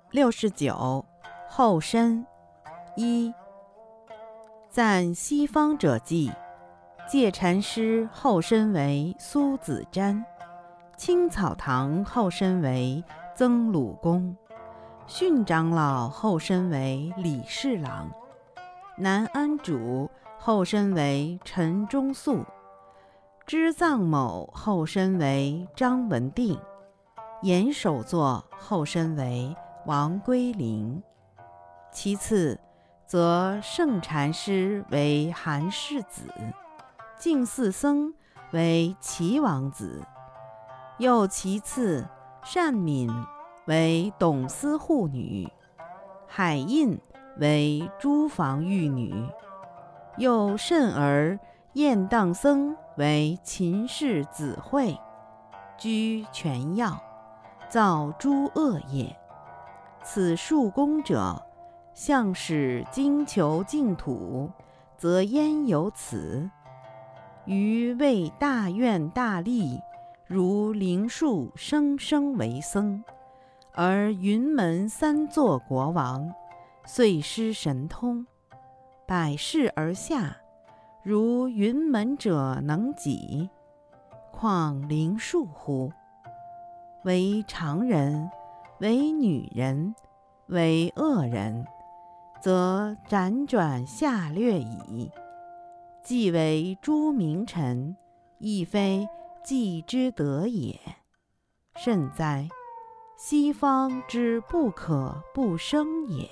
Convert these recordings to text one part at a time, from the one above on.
69后身一。赞西方者记，戒禅师后身为苏子瞻，青草堂后身为曾鲁公，训长老后身为李侍郎，南安主后身为陈中素，知藏某后身为张文定，严首座后身为王归林。其次则圣禅师为韩世子，净寺僧为齐王子，又其次善敏为董司护女，海印为诸房御女，又慎儿晏荡僧为秦氏子惠，居权要，造诸恶业。此数功者，向使经求净土，则焉有此？余为大愿大利，如灵树生生为僧，而云门三座国王，遂失神通，百世而下，如云门者能己，况灵树乎？为常人，为女人，为恶人，则辗转下略矣。既为诸名臣，亦非既之德也。甚哉！西方之不可不生也。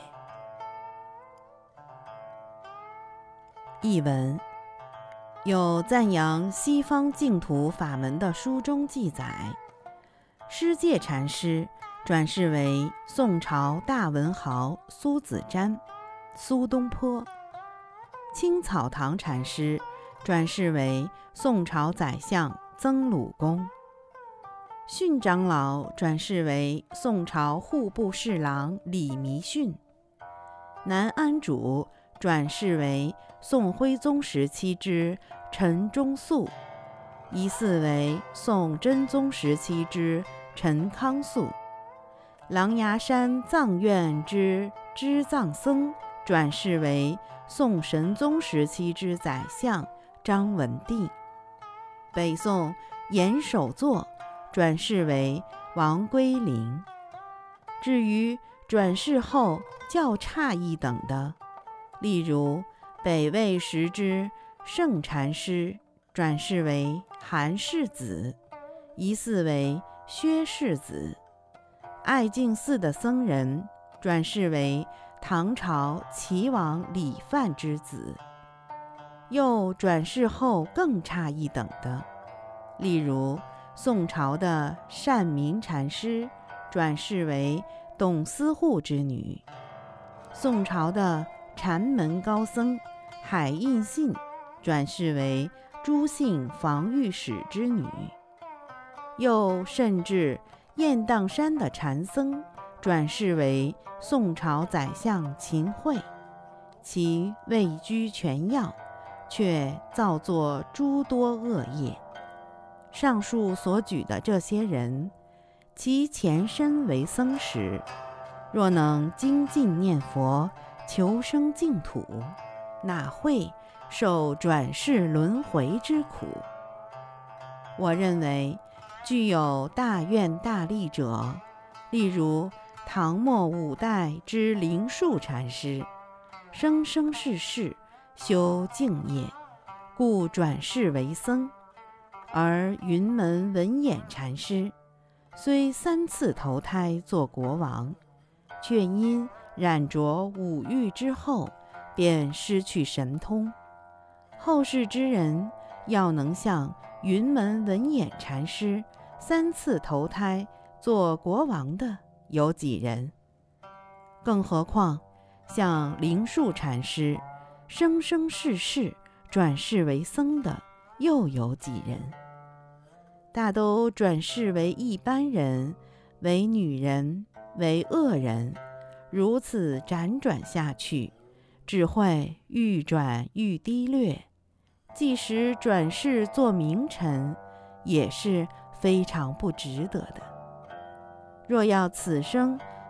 译文：有赞扬西方净土法门的书中记载，师戒禅师转世为宋朝大文豪苏子瞻、苏东坡，青草堂禅师转世为宋朝宰相曾鲁公，训长老转世为宋朝户部侍郎李弥训，南安主转世为宋徽宗时期之陈中素，疑似为宋真宗时期之陈康肃。狼牙山藏院之知藏僧转世为宋神宗时期之宰相张文定，北宋严首座转世为王归林。至于转世后较差一等的，例如北魏时之圣禅师转世为韩世子，疑似为薛世子；爱净寺的僧人转世为唐朝齐王李范之子，又转世后更差一等的，例如宋朝的善明禅师转世为董司护之女，宋朝的禅门高僧海印信转世为朱姓防御使之女，又甚至雁荡山的禅僧转世为宋朝宰相秦桧，其位居权要，却造作诸多恶业。上述所举的这些人，其前身为僧时，若能精进念佛，求生净土，哪会受转世轮回之苦？我认为具有大愿大利者，例如唐末五代之灵树禅师，生生世世修净业，故转世为僧；而云门文偃禅师虽3次投胎做国王，却因染着五欲之后，便失去神通。后世之人要能像云门文偃禅师3次投胎做国王的有几人？更何况像灵树禅师生生世世转世为僧的又有几人？大都转世为一般人，为女人，为恶人，如此辗转下去，只会愈转愈低劣。即使转世做名臣，也是非常不值得的。若要此生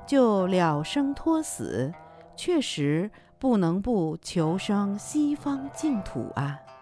就了生脱死，确实不能不求生西方净土啊。